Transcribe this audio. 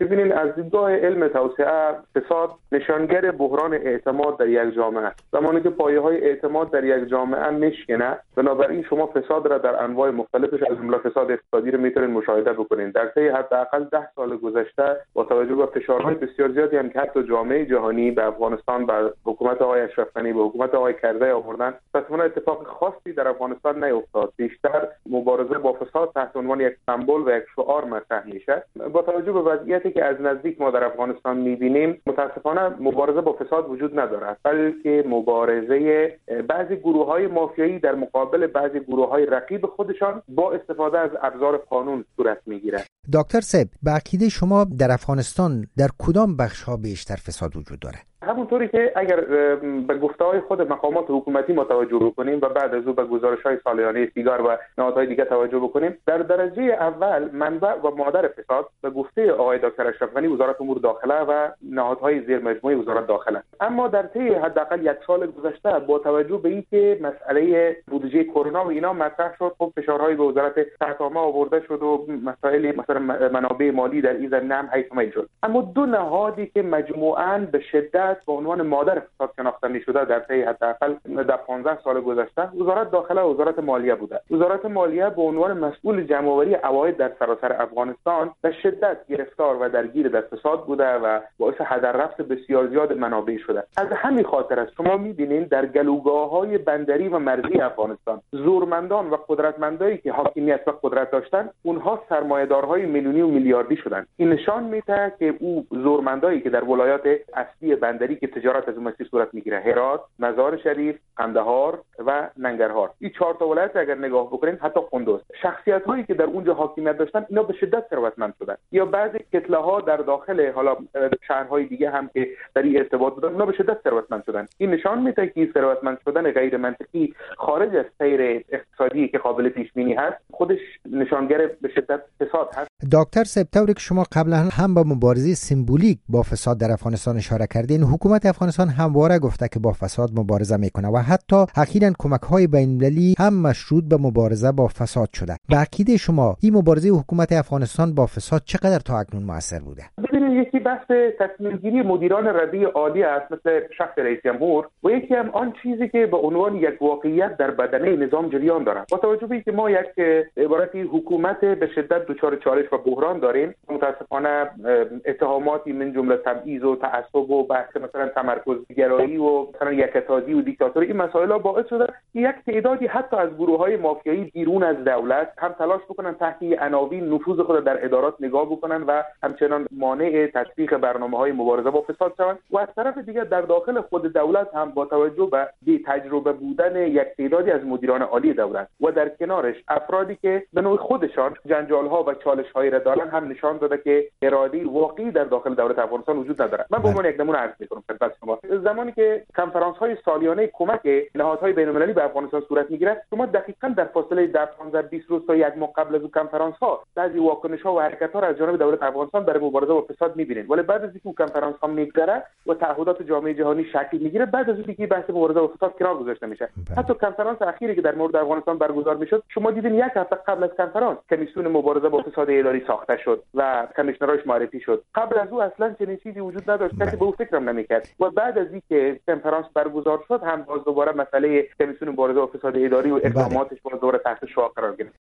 ببینید از دیدگاه علم توسعه فساد نشانگر بحران اعتماد در یک جامعه است. زمانی که پایه‌های اعتماد در یک جامعه میشکنه، بنابراین شما فساد را در انواع مختلفش از جمله فساد اقتصادی رو میتونید مشاهده بکنید. در طی حداقل 10 سال گذشته با توجه به فشارهای بسیار زیادی هم که حتی جامعه جهانی به افغانستان و حکومت آقای اشرف غنی به حکومت آقای کرزی آوردن، تصادفاً اتفاق خاصی در افغانستان نیفتاد. بیشتر مبارزه با فساد تحت عنوان یک سمبل و یک شعار مطرح میشه. با توجه به وضعیتی که از نزدیک ما در افغانستان میبینیم، متاسفانه مبارزه با فساد وجود ندارد، بلکه مبارزه بعضی گروه‌های مافیایی در مقابل بعضی گروه‌های رقیب خودشان با استفاده از ابزار قانون صورت میگیرد. دکتر صاحب، به عقیده شما در افغانستان در کدام بخش‌ها بیشتر فساد وجود دارد؟ همونطوری که اگر به گفته‌های خود مقامات حکومتی ما توجه بکنیم و بعد از او به گزارش‌های سالیانه سیگار و نهادهای دیگه توجه بکنیم، در درجه اول منبع و مادر فساد به گفته آقای دکتر اشرف غنی وزارت امور داخله و نهادهای زیر مجموعه وزارت داخله. اما در طی حداقل یک سال گذشته با توجه به اینکه مسئله بودجه کرونا و اینا مطرح شد، خب فشارهای به وزارت تحتامه آورده شد و مسائل مثلا منابع مالی در این زمینه هم حیث شد. اما دو نهادی که مجموعاً به شدت به عنوان مادر فساد شناخته می‌شده در طی حداقل در 15 سال گذشته وزارت داخله و وزارت مالیه بوده. وزارت مالیه به عنوان مسئول جمع‌آوری عواید در سراسر افغانستان به شدت گرفتار و درگیر در فساد بوده و باعث هدر رفت بسیار زیاد منابع شده. از همین خاطر است شما می‌بینید در گلوگاه‌های بندری و مرزی افغانستان زورمندان و قدرتمندایی که حاکمیت و قدرت داشتن، اونها سرمایه‌دارهای میلیونی و میلیاردی شدند. این نشان میده که او زورمندایی که در ولایات اصلی بندری که تجارت از اون مسیر صورت میگیره، هرات، مزار شریف، قندهار و ننگرهار، این 4 تا ولایت اگر نگاه بکنین، حتی قندوز، شخصیت هایی که در اونجا حاکمیت داشتن اینا به شدت ثروتمند شدن. یا بعضی کتله ها در داخل حالا شهرهای دیگه هم که در این ارتباط بودن، اینا به شدت ثروتمند شدن. این نشان میده که ثروتمند شدن غیر منطقی خارج از سیر اقتصادی که قابل پیش بینی هست، خودش نشانگر به شدت فساد هست. دکتر سپتامبری که شما قبلا هم با مبارزه سمبولیک با فساد در افغانستان اشاره کردین، حکومت افغانستان همواره گفته که با فساد مبارزه میکنه و حتی اخیراً کمک‌های بین‌المللی هم مشروط به مبارزه با فساد شده. به عقیده شما این مبارزه حکومت افغانستان با فساد چقدر تا اکنون مؤثر بوده؟ ببینید، یکی بحث تصمیم گیری مدیران رده عالی است مثل شخص رئیس جمهور و یکی هم آن چیزی که به عنوان یک واقعیت در بدنه نظام جریان دارد. با توجه به اینکه ما یک عبارتی حکومت به شدت دچار چالش و بحران داریم، متاسفانه اتهاماتی من جمله تبعیض و تعصب و بحث مثلا تمرکزگرایی و مثلا یکتازی و دیکتاتوری، این مسائل باعث شده یک تعدادی حتی از گروه‌های مافیایی بیرون از دولت هم تلاش بکنن تحت عناوین نفوذ خود در ادارات نگاه بکنن و همچنان مانع تطبیق برنامه‌های مبارزه با فساد شوند و از طرف دیگر در داخل خود دولت هم با توجه به بی تجربه بودن یک تعدادی از مدیران عالی دولت و در کنارش افرادی که به نوع خودشان جنجال‌ها و چالش‌هایی را دارن هم نشان داده که اراده واقعی در داخل دولت افغانستان وجود نداره. من به عنوان یک نمونه عرض می‌کنم خدمت شما، زمانی که کنفرانس‌های سالیانه کمک نهادهای بین‌المللی به افغانستان صورت می‌گیرد، شما دقیقاً در فاصله 15-20 روز تا یک ماه قبل از اون کنفرانس‌ها بعضی واکنش‌ها و حرکت‌ها را از جانب دولت افغانستان برای مبارزه با فساد می‌بینید، ولی بعد از اینکه کنفرانس‌ها می‌گذره و تعهدات جامعه جهانی شکل می‌گیره، بعد از اینکه بحث مبارزه با فساد کنار گذاشته میشه. حتی کنفرانس اخیری که در مورد افغانستان برگزار می‌شد، شما دیدین یک هفته قبل از کنفرانس کمیسیون مبارزه با فساد اداری ساخته شد و کمیشنراش معرفی شد. قبل از او اصلاً چنین چیزی وجود نداشت، کسی به او فکرم نمی‌کرد. و بعد از اینکه کنفرانس برگزار شد، هم باز دوباره مسئله کمیسیون مبارزه با فساد اداری و اقداماتش باز دوباره تحت شعاع قرار گرفت.